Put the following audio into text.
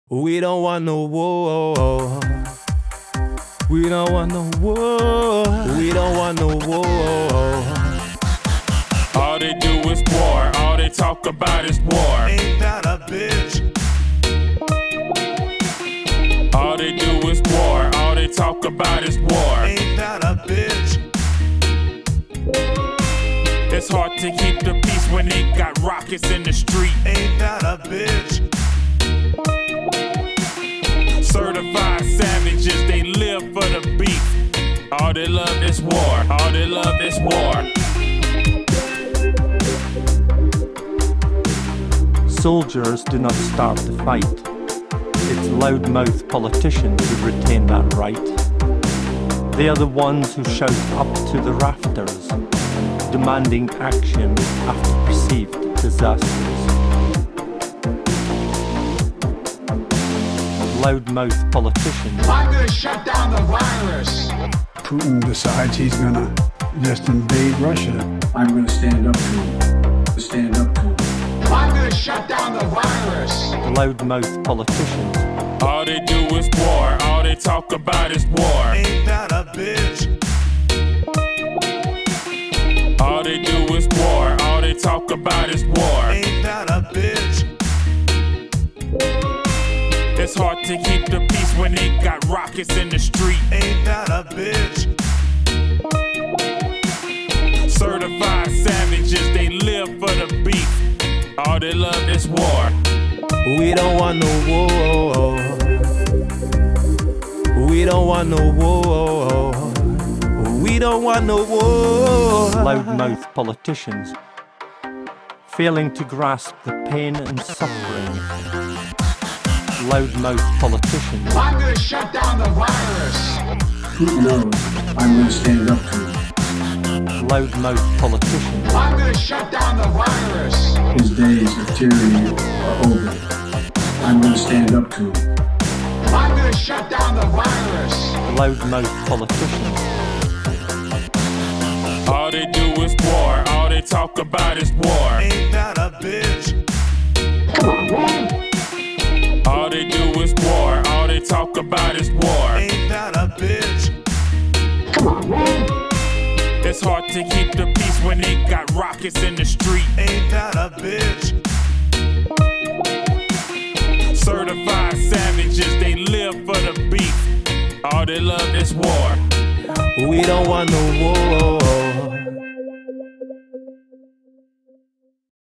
We don't want no war. We don't want no war. We don't want no war. All they do is war. All they talk about is war. Ain't that a bitch? All they do is war. All they talk about is war. Ain't that a bitch? It's hard to keep the peace when they got rockets in the street. Ain't that a bitch? Certified savages, they live for the beef. All they love is war. All they love is war. Soldiers do not start the fight. It's loudmouth politicians who retain that right. They are the ones who shout up to the rafters, demanding action after perceived disasters. Loudmouth politicians. I'm gonna shut down the virus. Putin decides he's gonna just invade Russia. I'm gonna stand up to him. Stand up to him. I'm gonna shut down the virus. Loudmouth politicians. All they do is war. All they talk about is war. Ain't that a bitch? All they do is war. All they talk about is war. Ain't that a bitch? It's hard to keep the peace when they got rockets in the street. Ain't that a bitch? Certified savages, they live for the beef. All they love is war. We don't want no war. We don't want no war. We don't want no war. Loudmouth politicians. Failing to grasp the pain and suffering. Loudmouth politicians. I'm gonna shut down the virus. Putin knows I'm gonna stand up to him. Loudmouth politicians. I'm gonna shut down the virus. His days of tyranny are over. I'm gonna stand up to him. I'm gonna shut down the virus. Loudmouth politicians. All they do is war. All they talk about is war. Ain't that a bitch? Come on, man. All they do is war. All they talk about is war. Ain't that a bitch? Come on, man. It's hard to keep the peace when they got rockets in the street. Ain't that a bitch? Certified savages, they live for the beef. All they love is war. We don't want no war.